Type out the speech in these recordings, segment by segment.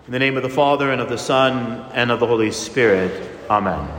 In the name of the Father, and of the Son, and of the Holy Spirit. Amen.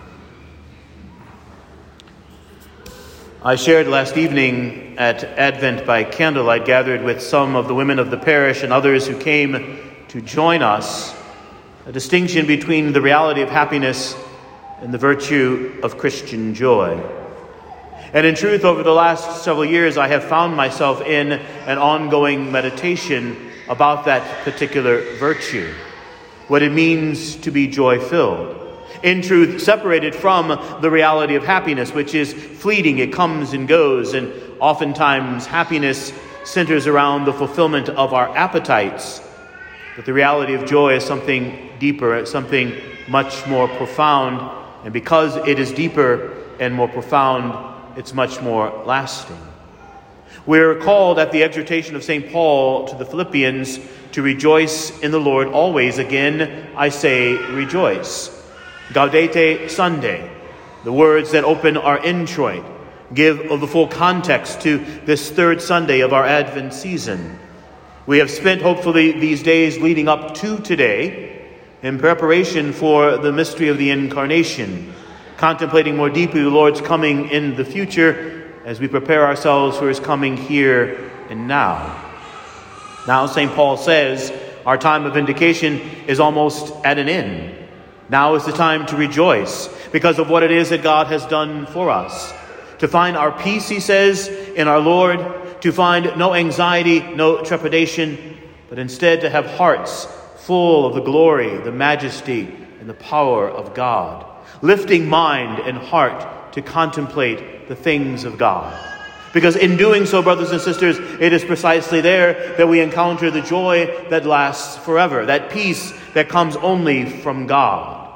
I shared last evening at Advent by candlelight, gathered with some of the women of the parish and others who came to join us, a distinction between the reality of happiness and the virtue of Christian joy. And in truth, over the last several years, I have found myself in an ongoing meditation about that particular virtue, what it means to be joy-filled. In truth, separated from the reality of happiness, which is fleeting, it comes and goes, and oftentimes happiness centers around the fulfillment of our appetites. But the reality of joy is something deeper, something much more profound, and because it is deeper and more profound, it's much more lasting. We're called at the exhortation of St. Paul to the Philippians to rejoice in the Lord always. Again, I say rejoice. Gaudete Sunday, the words that open our introit, give the full context to this third Sunday of our Advent season. We have spent, hopefully, these days leading up to today in preparation for the mystery of the Incarnation, contemplating more deeply the Lord's coming in the future as we prepare ourselves for his coming here and now. Now, St. Paul says, our time of vindication is almost at an end. Now is the time to rejoice because of what it is that God has done for us. To find our peace, he says, in our Lord, to find no anxiety, no trepidation, but instead to have hearts full of the glory, the majesty, and the power of God, lifting mind and heart to contemplate the things of God. Because in doing so, brothers and sisters, it is precisely there that we encounter the joy that lasts forever, that peace that comes only from God.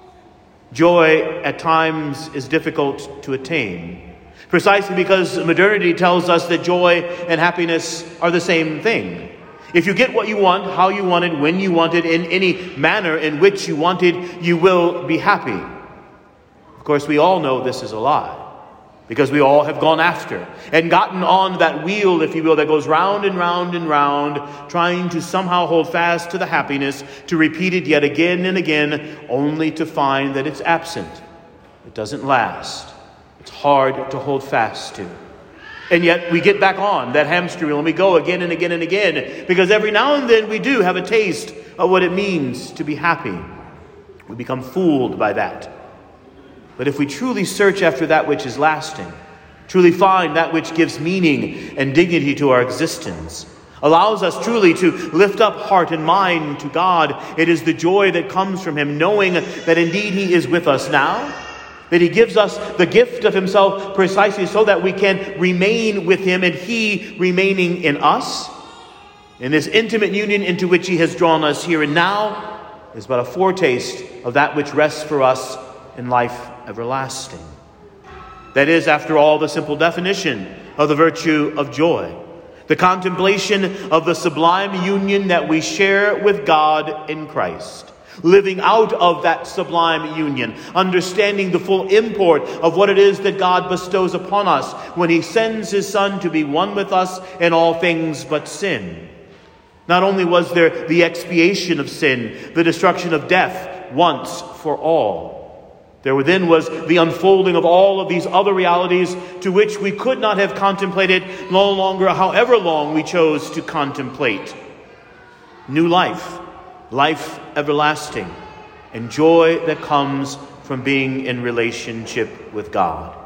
Joy at times is difficult to attain, precisely because modernity tells us that joy and happiness are the same thing. If you get what you want, how you want it, when you want it, in any manner in which you want it, you will be happy. Of course, we all know this is a lie, because we all have gone after and gotten on that wheel, if you will, that goes round and round and round, trying to somehow hold fast to the happiness, to repeat it yet again and again, only to find that it's absent. It doesn't last. It's hard to hold fast to. And yet we get back on that hamster wheel and we go again and again and again, because every now and then we do have a taste of what it means to be happy. We become fooled by that. But if we truly search after that which is lasting, truly find that which gives meaning and dignity to our existence, allows us truly to lift up heart and mind to God, it is the joy that comes from him, knowing that indeed he is with us now, that he gives us the gift of himself precisely so that we can remain with him and he remaining in us. In this intimate union into which he has drawn us here and now is but a foretaste of that which rests for us in life everlasting. That is, after all, the simple definition of the virtue of joy. The contemplation of the sublime union that we share with God in Christ. Living out of that sublime union. Understanding the full import of what it is that God bestows upon us when he sends his Son to be one with us in all things but sin. Not only was there the expiation of sin, the destruction of death once for all. There then was the unfolding of all of these other realities to which we could not have contemplated no longer, however long we chose to contemplate. New life, life everlasting, and joy that comes from being in relationship with God.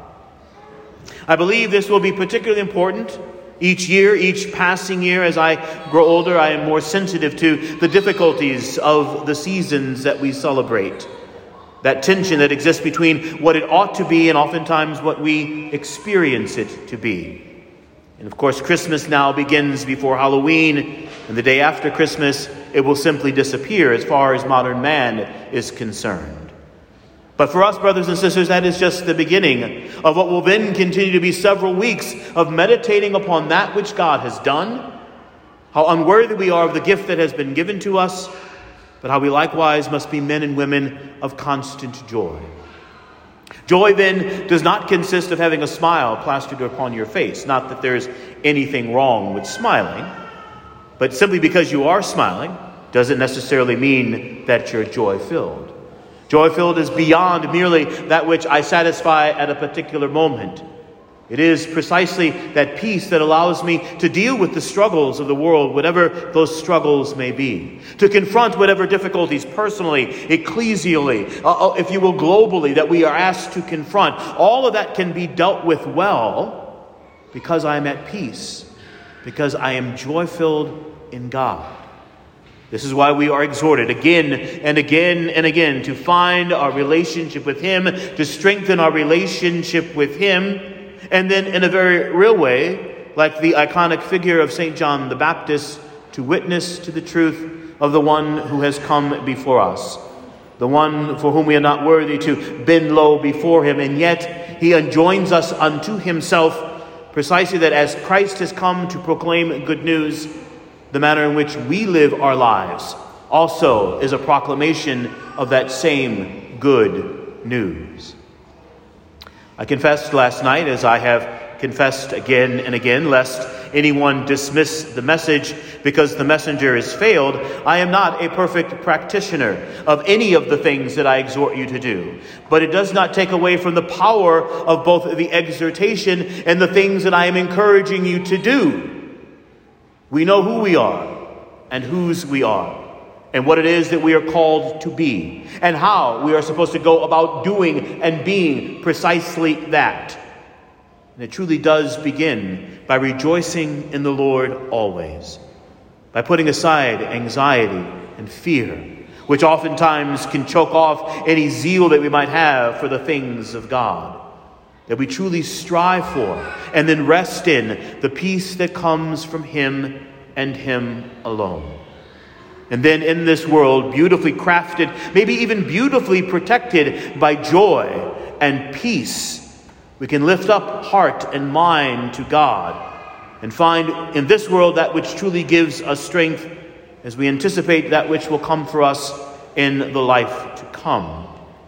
I believe this will be particularly important each year, each passing year. As I grow older, I am more sensitive to the difficulties of the seasons that we celebrate. That tension that exists between what it ought to be and oftentimes what we experience it to be. And of course, Christmas now begins before Halloween, and the day after Christmas, it will simply disappear as far as modern man is concerned. But for us, brothers and sisters, that is just the beginning of what will then continue to be several weeks of meditating upon that which God has done, how unworthy we are of the gift that has been given to us, but how we likewise must be men and women of constant joy. Joy then does not consist of having a smile plastered upon your face. Not that there's anything wrong with smiling, but simply because you are smiling, doesn't necessarily mean that you're joy-filled. Joy-filled is beyond merely that which I satisfy at a particular moment. It is precisely that peace that allows me to deal with the struggles of the world, whatever those struggles may be, to confront whatever difficulties personally, ecclesially, if you will, globally, that we are asked to confront. All of that can be dealt with well because I am at peace, because I am joy-filled in God. This is why we are exhorted again and again and again to find our relationship with Him, to strengthen our relationship with Him, and then in a very real way, like the iconic figure of St. John the Baptist, to witness to the truth of the one who has come before us, the one for whom we are not worthy to bend low before Him, and yet He enjoins us unto Himself, precisely that as Christ has come to proclaim good news, the manner in which we live our lives also is a proclamation of that same good news. I confessed last night, as I have confessed again and again, lest anyone dismiss the message because the messenger has failed, I am not a perfect practitioner of any of the things that I exhort you to do. But it does not take away from the power of both the exhortation and the things that I am encouraging you to do. We know who we are and whose we are, and what it is that we are called to be, and how we are supposed to go about doing and being precisely that. And it truly does begin by rejoicing in the Lord always, by putting aside anxiety and fear, which oftentimes can choke off any zeal that we might have for the things of God, that we truly strive for, and then rest in the peace that comes from Him and Him alone. And then in this world, beautifully crafted, maybe even beautifully protected by joy and peace, we can lift up heart and mind to God and find in this world that which truly gives us strength as we anticipate that which will come for us in the life to come.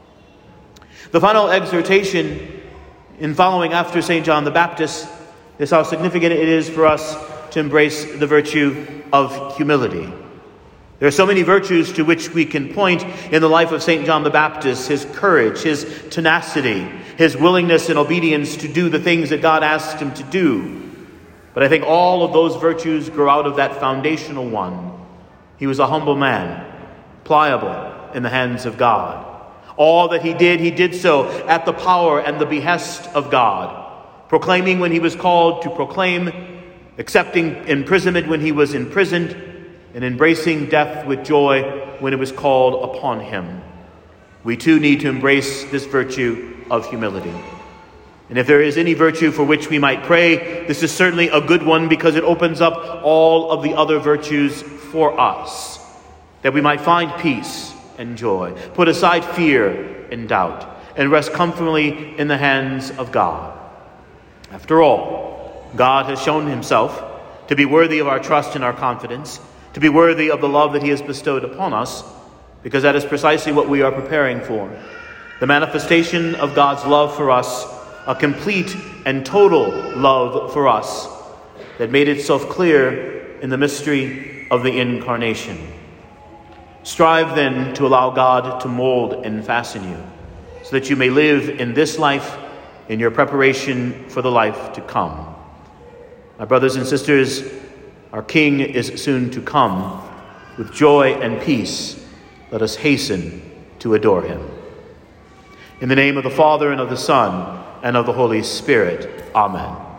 The final exhortation in following after St. John the Baptist is how significant it is for us to embrace the virtue of humility. There are so many virtues to which we can point in the life of St. John the Baptist: his courage, his tenacity, his willingness and obedience to do the things that God asked him to do. But I think all of those virtues grow out of that foundational one. He was a humble man, pliable in the hands of God. All that he did so at the power and the behest of God, proclaiming when he was called to proclaim, accepting imprisonment when he was imprisoned, and embracing death with joy when it was called upon him. We too need to embrace this virtue of humility. And if there is any virtue for which we might pray, this is certainly a good one, because it opens up all of the other virtues for us, that we might find peace and joy, put aside fear and doubt, and rest comfortably in the hands of God. After all, God has shown Himself to be worthy of our trust and our confidence, to be worthy of the love that He has bestowed upon us, because that is precisely what we are preparing for. The manifestation of God's love for us, a complete and total love for us that made itself clear in the mystery of the Incarnation. Strive then to allow God to mold and fasten you, so that you may live in this life in your preparation for the life to come. My brothers and sisters, our King is soon to come. With joy and peace, let us hasten to adore Him. In the name of the Father, and of the Son, and of the Holy Spirit. Amen.